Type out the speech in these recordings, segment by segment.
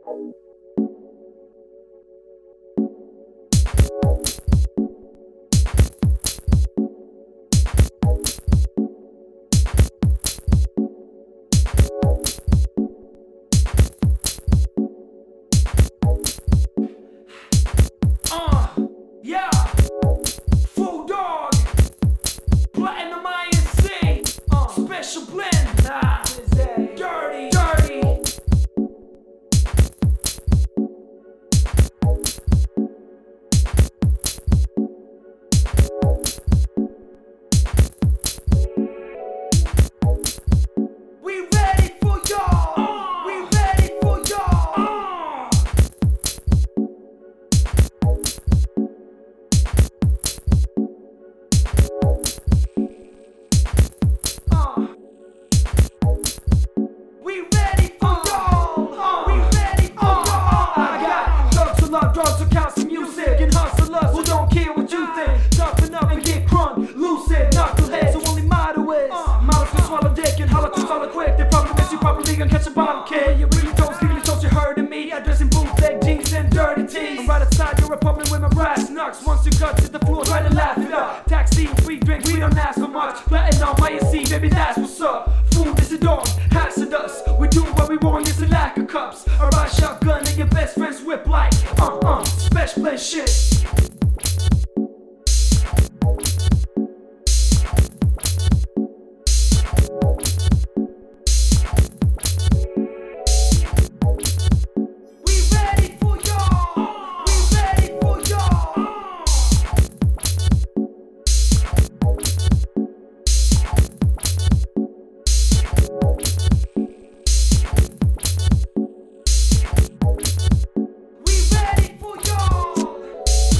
Yeah, Full Dog, Platinum INC, Special Blend, Dirty, Dirty. We ready for y'all. We ready for y'all. We ready for y'all. We ready for y'all. I got drugs to love, drugs to count some music, and hustlers who don't care what you think. Toughen up and get crunk, lucid, knuckleheads who only motto is models can swallow dick and holler to swallow quick. The problem is you probably gonna catch a bottle, kid. You really told you heard of me. I dress in bootleg jeans and dirty tees. I'm right outside your apartment with my brass knucks. Once you cut to the floor, try to laugh it up. Taxi, free drink, we don't ask for much. Platinum INC, baby, that's what's up. Food is a dog, hazardous. We do what we want, it's a lack of cups. I ride shotgun and your best friend's whip like special blend shit. We ready for y'all. We ready for y'all. We ready for y'all.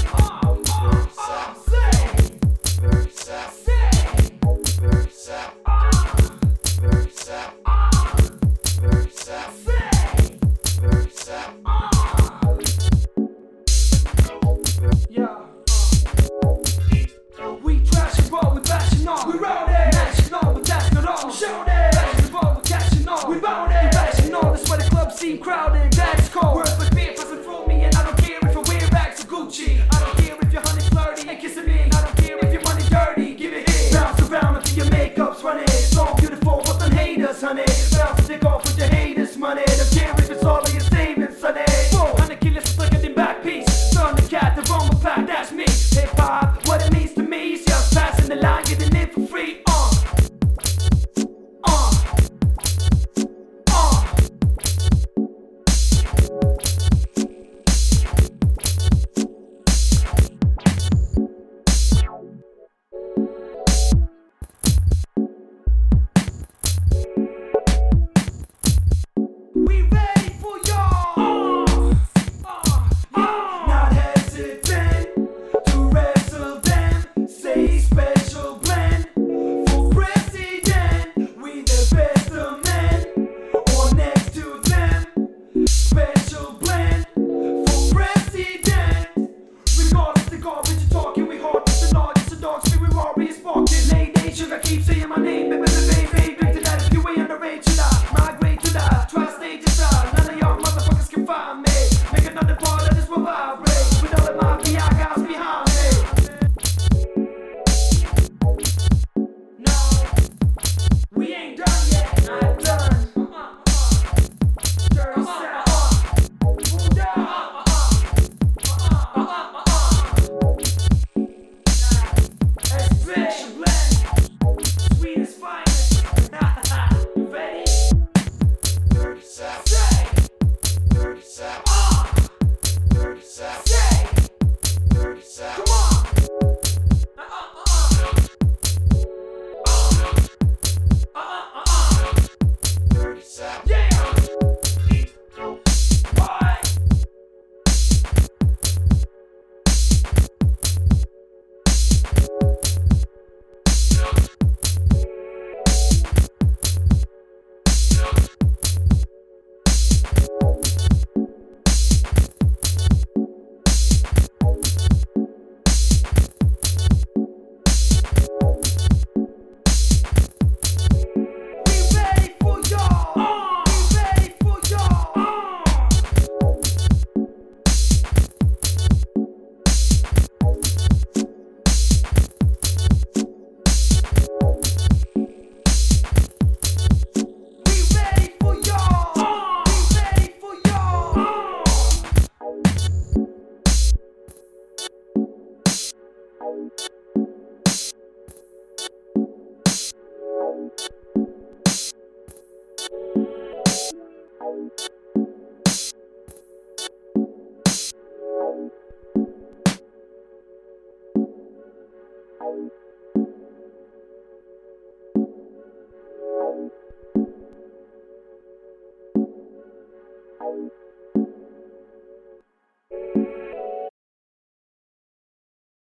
Bye.